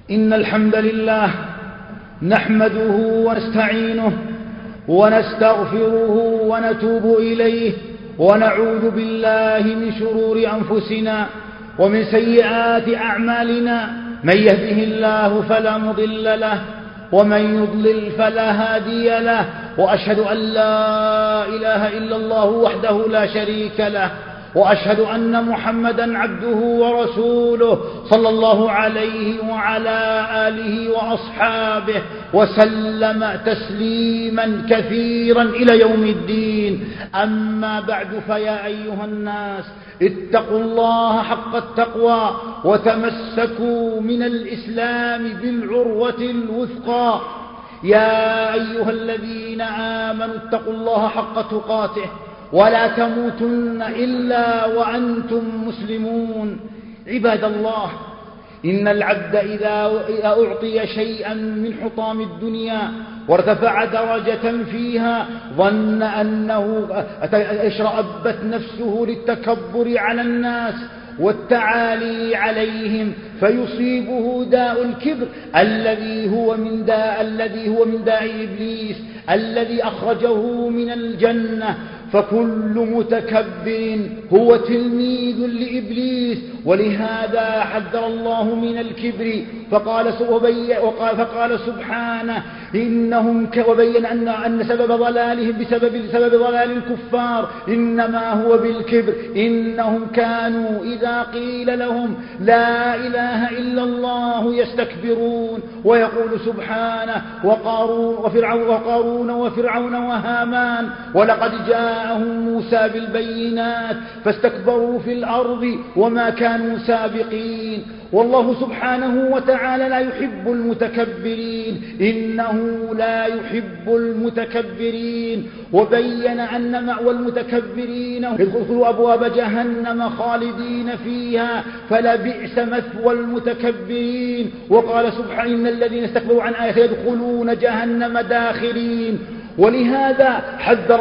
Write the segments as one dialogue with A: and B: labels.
A: إن الحمد لله نحمده ونستعينه ونستغفره ونتوب إليه ونعوذ بالله من شرور أنفسنا ومن سيئات أعمالنا. من يهده الله فلا مضل له ومن يضلل فلا هادي له، وأشهد أن لا إله إلا الله وحده لا شريك له، وأشهد أن محمدا عبده ورسوله صلى الله عليه وعلى آله وأصحابه وسلم تسليما كثيرا إلى يوم الدين. أما بعد، فيا أيها الناس اتقوا الله حق التقوى وتمسكوا من الإسلام بالعروة الوثقى. يا أيها الذين آمنوا اتقوا الله حق تقاته ولا تموتن إلا وأنتم مسلمون. عباد الله، إن العبد إذا أعطي شيئا من حطام الدنيا وارتفع درجة فيها ظن أنه اشرأبت نفسه للتكبر على الناس والتعالي عليهم، فيصيبه داء الكبر الذي هو من داء إبليس الذي أخرجه من الجنة. فكل متكبر هو تلميذ لإبليس، ولهذا حذر الله من الكبر فقال سبحانه وبين أن سبب ضلالهم بسبب ضلال الكفار إنما هو بالكبر. إنهم كانوا إذا قيل لهم لا إله إلا الله يستكبرون. ويقول سبحانه وقارون وفرعون وهامان ولقد جاءهم موسى بالبينات فاستكبروا في الأرض وما كانوا سابقين. والله سبحانه وتعالى لا يحب المتكبرين، إنه لا يحب المتكبرين. وبين أن مأوى المتكبرين ادخلوا أبواب جهنم خالدين فيها فلبئس مثوى المتكبرين. وقال سبحانه إن الذين استكبروا عن آياته يدخلون جهنم داخرين. ولهذا حذر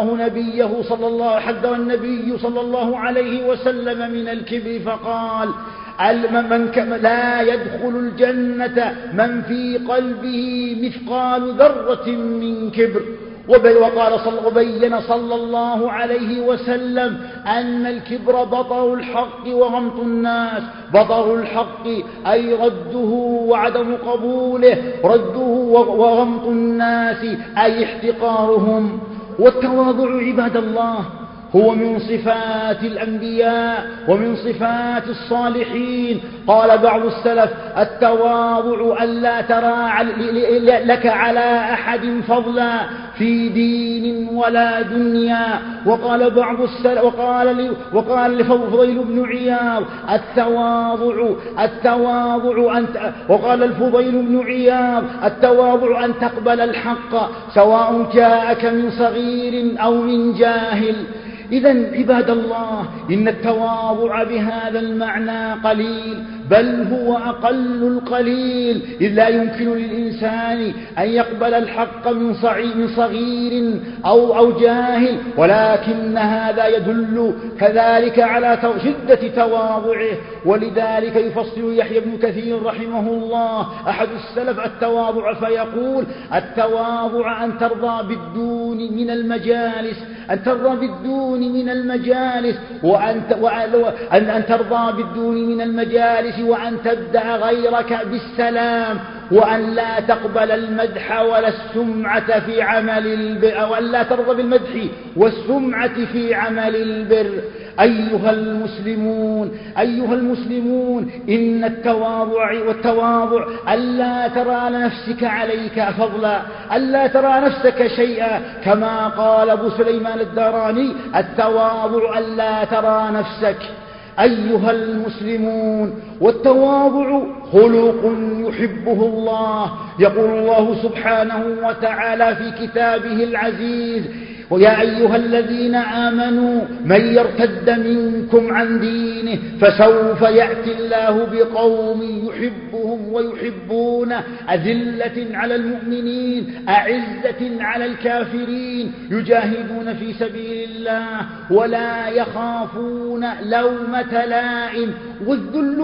A: النبي صلى الله عليه وسلم من الكبر فقال لا يدخل الجنة من في قلبه مثقال ذرة من كبر. وبين صلى الله عليه وسلم أن الكبر بطر الحق وغمط الناس. بطر الحق أي رده وعدم قبوله، رده وغمط الناس أي احتقارهم. والتواضع عباد الله هو من صفات الأنبياء ومن صفات الصالحين. قال بعض السلف التواضع ألا ترى لك على أحد فضلا في دين ولا دنيا. وقال بعض السلف وقال لفضيل بن عياض التواضع أن تقبل الحق سواء جاءك من صغير أو من جاهل. إذن عباد الله، إن التواضع بهذا المعنى قليل، بل هو أقل القليل، إذ لا يمكن للإنسان أن يقبل الحق من صغير أو جاهل، ولكن هذا يدل كذلك على شدة تواضعه. ولذلك يفصل يحيى بن كثير رحمه الله أحد السلف التواضع فيقول التواضع أن ترضى بالدون من المجالس وأن ترضى بالدون من المجالس وأن تبدأ غيرك بالسلام، وأن لا تقبل المدح ولا السمعة في عمل البر، وأن لا ترضى بالمدح والسمعة في عمل البر. أيها المسلمون، إن التواضع ألا ترى لنفسك عليك فضلا، ألا ترى نفسك شيئا، كما قال أبو سليمان الداراني التواضع ألا ترى نفسك. أيها المسلمون، والتواضع خلق يحبه الله. يقول الله سبحانه وتعالى في كتابه العزيز ويا أيها الذين آمنوا من يرتد منكم عن دينه فسوف يأتي الله بقوم يحبهم ويحبونه أذلة على المؤمنين أعزة على الكافرين يجاهدون في سبيل الله ولا يخافون لومة لائم. والذل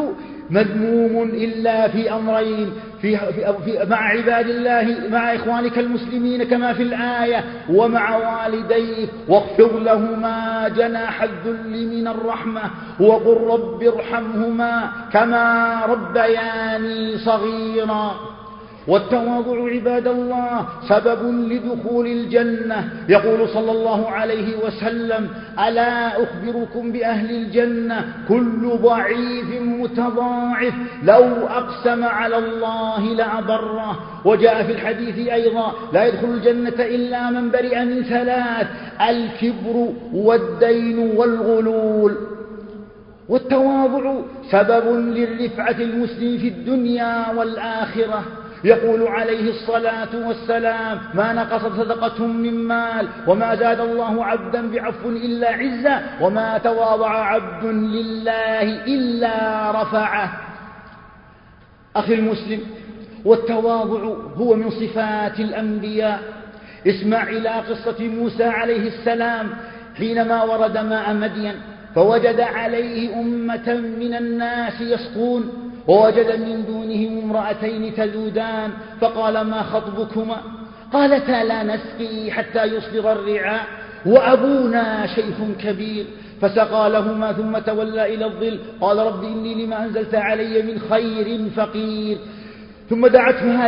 A: مذموم إلا في أمرين مع عباد الله، مع إخوانك المسلمين كما في الآية، ومع والديك، واخفض لهما جناح الذل من الرحمة وقل رب ارحمهما كما ربياني صغيرا. والتواضع عباد الله سبب لدخول الجنة. يقول صلى الله عليه وسلم: ألا أخبركم بأهل الجنة؟ كل ضعيف متضاعف لو أقسم على الله لأبره. وجاء في الحديث أيضا: لا يدخل الجنة إلا من برئ من ثلاث: الكبر والدين والغلول. والتواضع سبب للرفعة المسلم في الدنيا والآخرة. يقول عليه الصلاة والسلام: ما نقصت صدقة من مال وما زاد الله عبدا بعفو إلا عزة وما تواضع عبد لله إلا رفعه. أخي المسلم، والتواضع هو من صفات الأنبياء. اسمع إلى قصة موسى عليه السلام حينما ورد ماء مدين فوجد عليه أمة من الناس يسقون، ووجد من دونهم امرأتين تذودان، فقال: ما خطبكما؟ قالتا: لا نسقي حتى يصدر الرعاء وأبونا شيخ كبير. فسقى لهما ثم تولى إلى الظل. قال: رب إني لما أنزلت علي من خير فقير. ثم دعته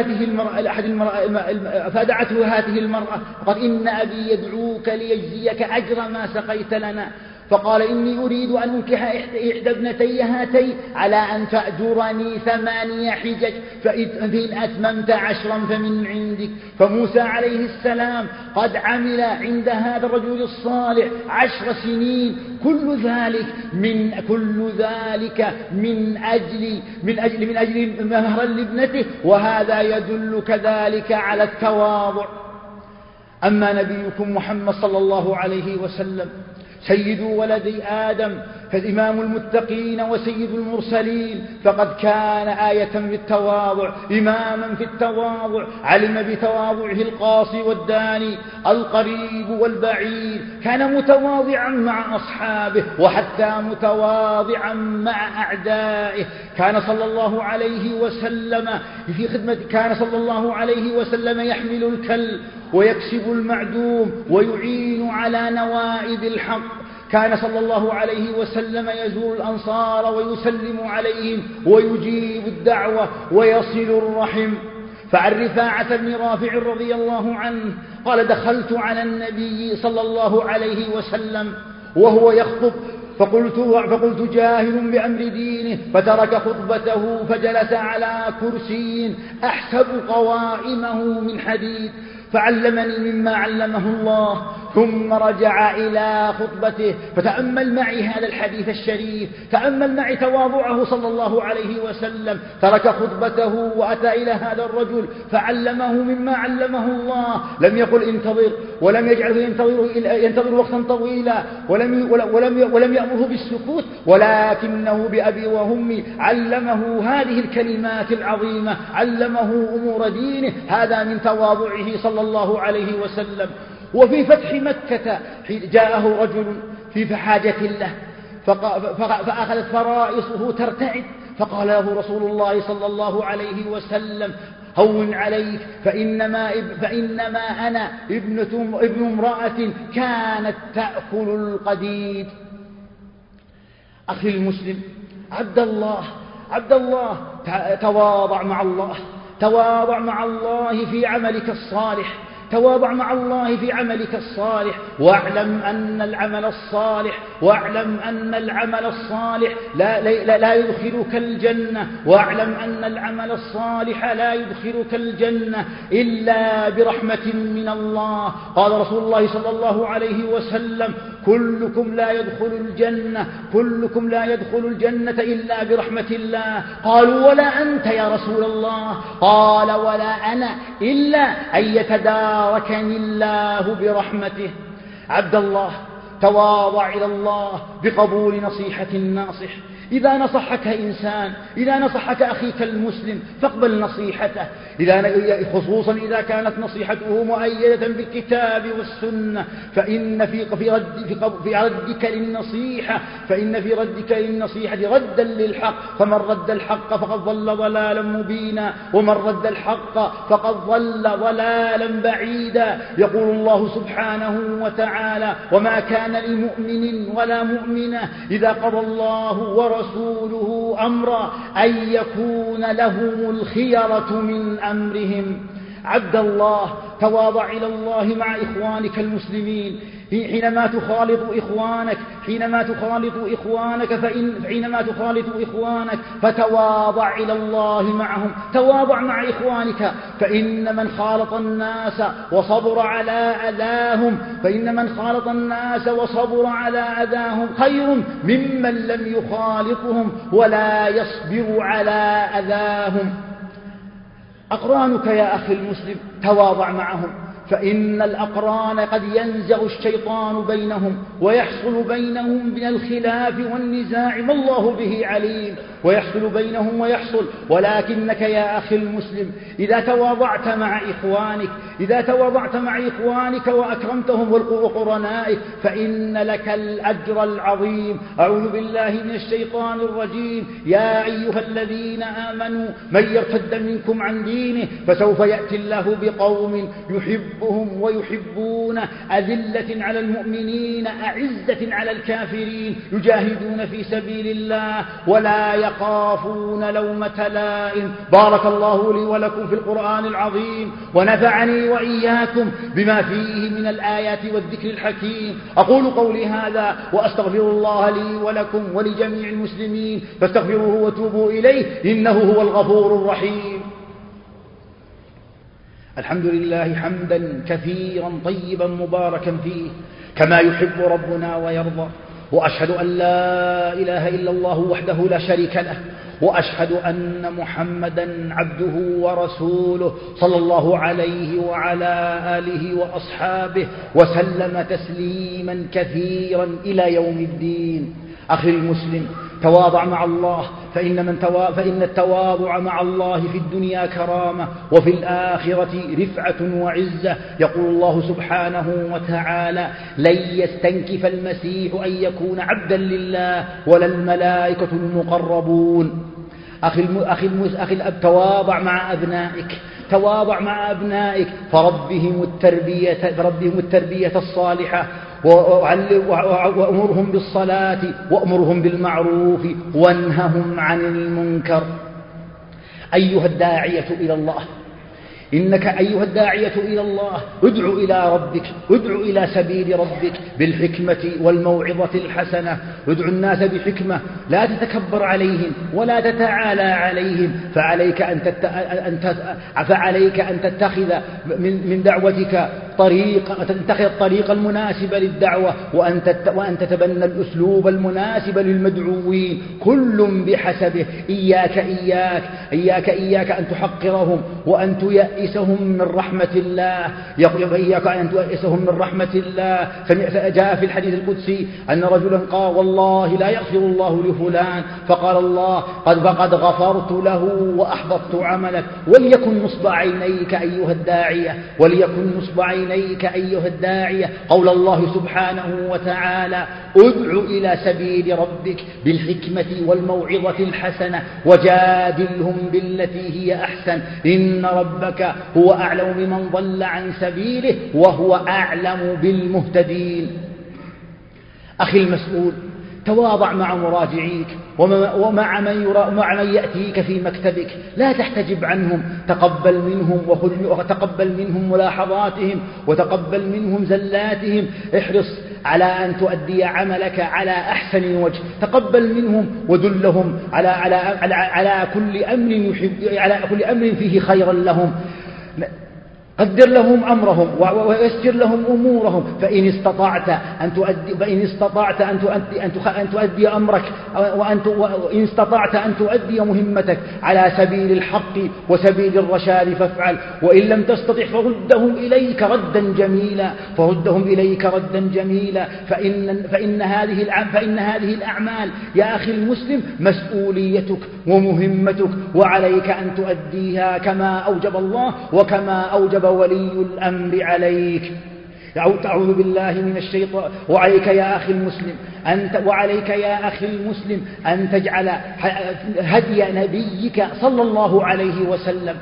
A: هذه المرأة فقال: إن أبي يدعوك ليجزيك أجر ما سقيت لنا. فقال: إني أريد أن أنكح إحدى ابنتي هاتين على أن تأجرني 8 حجج، فإن أتممت 10 فمن عندك. فموسى عليه السلام قد عمل عند هذا الرجل الصالح 10 سنين، كل ذلك من أجل مهرا لابنته، وهذا يدل كذلك على التواضع. أما نبيكم محمد صلى الله عليه وسلم سيد ولد آدم، فإمام المتقين وسيد المرسلين، فقد كان آية في التواضع، إماما في التواضع، علم بتواضعه القاصي والداني، القريب والبعيد، كان متواضعا مع أصحابه وحتى متواضعا مع أعدائه. كان صلى الله عليه وسلم يحمل الكل ويكسب المعدوم ويعين على نوائب الحق. كان صلى الله عليه وسلم يزور الأنصار ويسلم عليهم ويجيب الدعوة ويصل الرحم. فعن رفاعة بن رافع رضي الله عنه قال: دخلت على النبي صلى الله عليه وسلم وهو يخطب فقلت: جاهل بأمر دينه، فترك خطبته فجلس على كرسي أحسب قوائمه من حديد، فعلمني مما علمه الله، ثم رجع إلى خطبته. فتأمل معي هذا الحديث الشريف، تأمل معي تواضعه صلى الله عليه وسلم، ترك خطبته وأتى إلى هذا الرجل فعلمه مما علمه الله. لم يقل انتظر، ولم يجعله ينتظر وقتا طويلا، ولم يأمره بالسكوت، ولكنه بأبي وأمي علمه هذه الكلمات العظيمة، علمه أمور دينه. هذا من تواضعه صلى الله عليه وسلم. وفي فتح مكة جاءه رجل في حاجة له، فأخذت فرائصه ترتعد، فقال له رسول الله صلى الله عليه وسلم: هون عليك، فإنما أنا ابن امرأة كانت تأكل القديد. أخي المسلم، عبد الله تواضع مع الله، تواضع مع الله في عملك الصالح، تواضع مع الله في عملك الصالح، واعلم أن العمل الصالح لا يدخلك الجنة، واعلم أن العمل الصالح لا يدخلك الجنة إلا برحمة من الله. قال رسول الله صلى الله عليه وسلم: كلكم لا يدخل الجنة إلا برحمة الله. قالوا: ولا أنت يا رسول الله؟ قال: ولا أنا إلا أن يتداركني الله برحمته. عبد الله، تواضع إلى الله بقبول نصيحة الناصح. إذا نصحك إنسان، إذا نصحك أخيك المسلم فاقبل نصيحته، خصوصا إذا كانت نصيحته مؤيدة بالكتاب والسنة، فإن في ردك للنصيحة ردا للحق، فمن رد الحق فقد ضل ضلالا مبينا، ومن رد الحق فقد ضل ضلالا بعيدا. يقول الله سبحانه وتعالى: وما كان لمؤمن ولا مؤمنة إذا قضى الله ورسوله أمرا أن يكون لهم الخيرة من أمرهم. عبد الله، تواضع إلى الله مع إخوانك المسلمين حينما تخالط إخوانك فتواضع إلى الله معهم. تواضع مع إخوانك، فإن من خالط الناس وصبر على أذاهم خير ممن لم يخالطهم ولا يصبر على أذاهم. أقرانك يا أخي المسلم تواضع معهم، فإن الأقران قد ينزغ الشيطان بينهم ويحصل بينهم من الخلاف والنزاع ما الله به عليم، ويحصل بينهم ولكنك يا أخي المسلم إذا تواضعت مع إخوانك وأكرمتهم وقرنائك فإن لك الأجر العظيم. أعوذ بالله من الشيطان الرجيم. يا أيها الذين آمنوا من يرتد منكم عن دينه فسوف يأتي الله بقوم يحبهم ويحبونه أذلة على المؤمنين أعزة على الكافرين يجاهدون في سبيل الله ولا يخافون لومة لائم. بارك الله لي ولكم في القرآن العظيم، ونفعني وإياكم بما فيه من الآيات والذكر الحكيم. أقول قولي هذا وأستغفر الله لي ولكم ولجميع المسلمين، فاستغفروه وتوبوا إليه إنه هو الغفور الرحيم. الحمد لله حمدا كثيرا طيبا مباركا فيه كما يحب ربنا ويرضى، وأشهد أن لا إله إلا الله وحده لا شريك له، وأشهد أن محمدا عبده ورسوله صلى الله عليه وعلى آله وأصحابه وسلم تسليما كثيرا إلى يوم الدين. أخي المسلم، تواضع مع الله، فإن التواضع مع الله في الدنيا كرامة وفي الآخرة رفعة وعزة. يقول الله سبحانه وتعالى: لن يستنكف المسيح أن يكون عبدا لله ولا الملائكة المقربون. أخي الأب، تواضع مع أبنائك فربهم التربية الصالحة، وأمرهم بالصلاة وأمرهم بالمعروف وانههم عن المنكر. أيها الداعية إلى الله، إنك أيها الداعية إلى الله ادع إلى ربك، ادع إلى سبيل ربك بالحكمة والموعظة الحسنة. ادع الناس بحكمة، لا تتكبر عليهم ولا تتعالى عليهم، فعليك أن تتخذ من دعوتك تتخذ الطريق المناسب للدعوة، وأن تتبنى الأسلوب المناسب للمدعوين، كل بحسبه. إياك أن تحقرهم وأن تيأسهم من رحمة الله. جاء في الحديث القدسي أن رجلا قال: والله لا يغفر الله لفلان، فقال الله: فقد غفرت له وأحبطت عملك. وليكن نصب عينيك أيها الداعية قول الله سبحانه وتعالى: ادع إلى سبيل ربك بالحكمة والموعظة الحسنة وجادلهم بالتي هي أحسن، إن ربك هو أعلم بمن ضل عن سبيله وهو أعلم بالمهتدين. أخي المسؤول، تواضع مع مراجعيك ومع من يأتيك في مكتبك، لا تحتجب عنهم، تقبل منهم ملاحظاتهم وتقبل منهم زلاتهم. احرص على أن تؤدي عملك على أحسن وجه، تقبل منهم ودلهم على كل أمر فيه خيرا لهم. قدر لهم أمرهم ويسر لهم أمورهم. فإن استطعت أن تؤدي أمرك وإن استطعت أن تؤدي مهمتك على سبيل الحق وسبيل الرشاد فافعل، وإن لم تستطع فردهم إليك ردا جميلا. فإن هذه الأعمال يا أخي المسلم مسؤوليتك ومهمتك، وعليك أن تؤديها كما أوجب الله وكما أوجب ولي الأمر عليك. أعوذ بالله من الشيطان. وعليك يا أخي المسلم أن تجعل هدي نبيك صلى الله عليه وسلم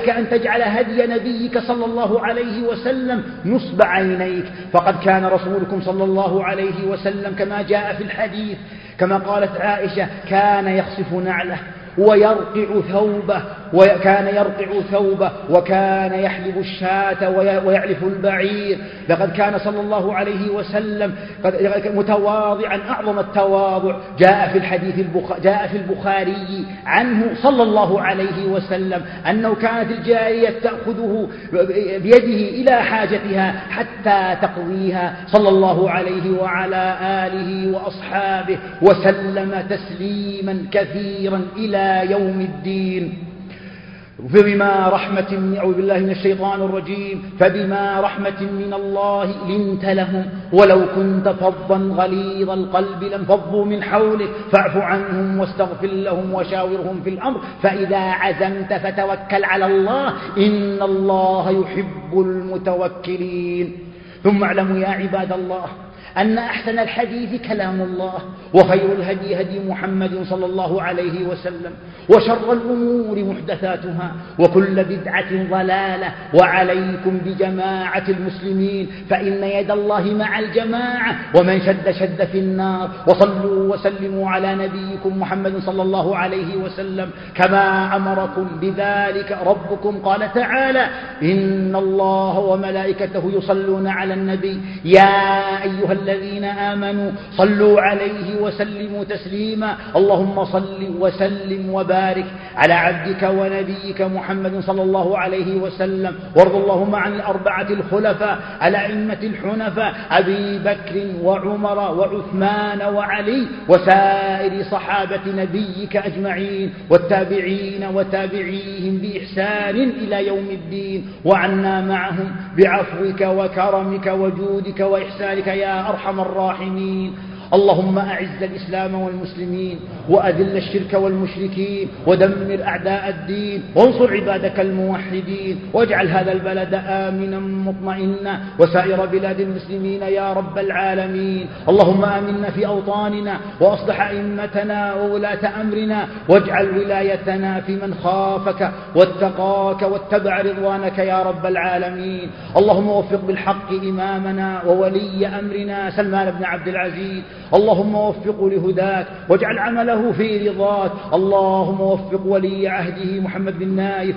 A: نصب عينيك. فقد كان رسولكم صلى الله عليه وسلم كما جاء في الحديث كما قالت عائشة كان يخصف نعله ويرقع ثوبه وكان يحلب الشاة ويعلف البعير. لقد كان صلى الله عليه وسلم متواضعا أعظم التواضع. جاء في البخاري عنه صلى الله عليه وسلم أنه كانت الجارية تأخذه بيده إلى حاجتها حتى تقضيها صلى الله عليه وعلى آله وأصحابه وسلم تسليما كثيرا إلى يوم الدين. أعوذ بالله من الشيطان الرجيم. فبما رحمة من الله لنت لهم ولو كنت فظا غليظ القلب لانفضوا من حولك فاعف عنهم واستغفر لهم وشاورهم في الأمر فإذا عزمت فتوكل على الله إن الله يحب المتوكلين. ثم اعلموا يا عباد الله أن أحسن الحديث كلام الله، وخير الهدي هدي محمد صلى الله عليه وسلم، وشر الأمور محدثاتها، وكل بدعة ضلالة. وعليكم بجماعة المسلمين فإن يد الله مع الجماعة، ومن شد في النار. وصلوا وسلموا على نبيكم محمد صلى الله عليه وسلم كما أمركم بذلك ربكم. قال تعالى إن الله وملائكته يصلون على النبي يا أيها الذين آمنوا صلوا عليه وسلموا تسليما. اللهم صل وسلم وبارك على عبدك ونبيك محمد صلى الله عليه وسلم. وارض اللهم عن الأربعة الخلفاء الأئمة الحنفاء أبي بكر وعمر وعثمان وعلي وسائر صحابة نبيك أجمعين، والتابعين وتابعيهم بإحسان إلى يوم الدين، وعنا معهم بعفوك وكرمك وجودك وإحسانك يا أرحم الراحمين. اللهم أعز الإسلام والمسلمين وأذل الشرك والمشركين ودمر أعداء الدين وانصر عبادك الموحدين، واجعل هذا البلد آمنا مطمئنا وسائر بلاد المسلمين يا رب العالمين. اللهم آمنا في أوطاننا وأصلح أئمتنا وولاة أمرنا، واجعل ولايتنا في من خافك واتقاك واتبع رضوانك يا رب العالمين. اللهم وفق بالحق إمامنا وولي أمرنا سلمان بن عبد العزيز، اللهم وفقه لهداك واجعل عمله في رضاك. اللهم وفق ولي عهده محمد بن نايف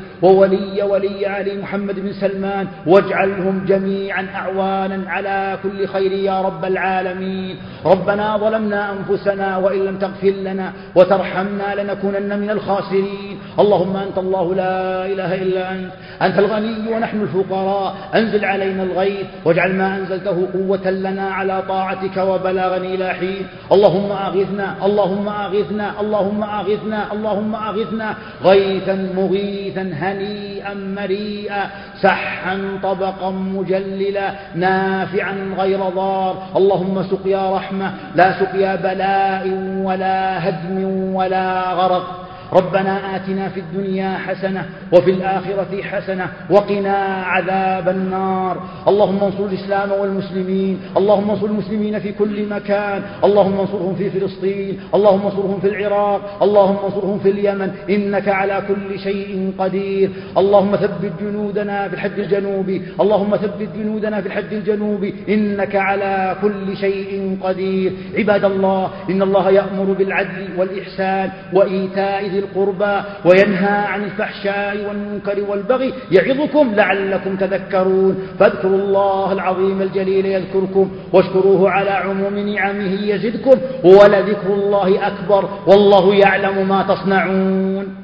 A: وولي علي محمد بن سلمان، واجعلهم جميعا أعوانا على كل خير يا رب العالمين. ربنا ظلمنا أنفسنا وإن لم تغفر لنا وترحمنا لنكونن من الخاسرين. اللهم أنت الله لا إله إلا أنت الغني ونحن الفقراء. أنزل علينا الغيث واجعل ما أنزلته قوة لنا على طاعتك وبلاغا إلى حين. اللهم أغثنا اللهم أغثنا اللهم أغثنا اللهم أغثنا غيثا مغيثا هنيئا مريئا سحا طبقا مجللا نافعا غير ضار. اللهم سقيا رحمة لا سقيا بلاء ولا هدم ولا غرق. ربنا آتنا في الدنيا حسنة وفي الآخرة حسنة وقنا عذاب النار. اللهم انصر الإسلام والمسلمين، اللهم انصر المسلمين في كل مكان، اللهم انصرهم في فلسطين، اللهم انصرهم في العراق، اللهم انصرهم في اليمن، إنك على كل شيء قدير. اللهم ثبت جنودنا في الحد الجنوبي، اللهم ثبت جنودنا في الحد الجنوبي، إنك على كل شيء قدير. عباد الله، إن الله يأمر بالعدل والإحسان وإيتاء ذي القربى وينهى عن الفحشاء والمنكر والبغي يعظكم لعلكم تذكرون. فاذكروا الله العظيم الجليل يذكركم واشكروه على عموم نعمه يزدكم ولذكر الله أكبر والله يعلم ما تصنعون.